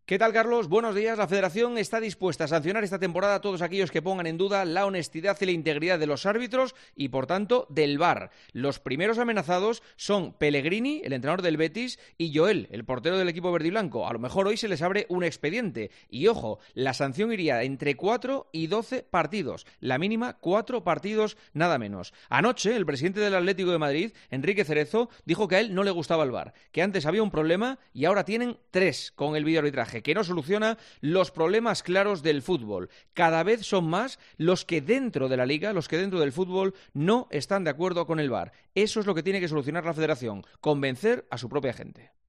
¿Qué tal, Carlos? Buenos días. La Federación está dispuesta a sancionar esta temporada a todos aquellos que pongan en duda la honestidad y la integridad de los árbitros y, por tanto, del VAR. Los primeros amenazados son Pellegrini, el entrenador del Betis, y Joel, el portero del equipo verde y blanco. A lo mejor hoy se les abre un expediente. Y, ojo, la sanción iría entre 4 y 12 partidos. La mínima, 4 partidos, nada menos. Anoche, el presidente del Atlético de Madrid, Enrique Cerezo, dijo que a él no le gustaba el VAR, que antes había un problema y ahora tienen 3 con el videoarbitraje, que no soluciona los problemas claros del fútbol. Cada vez son más los que dentro de la liga, los que dentro del fútbol no están de acuerdo con el VAR. Eso es lo que tiene que solucionar la Federación, convencer a su propia gente.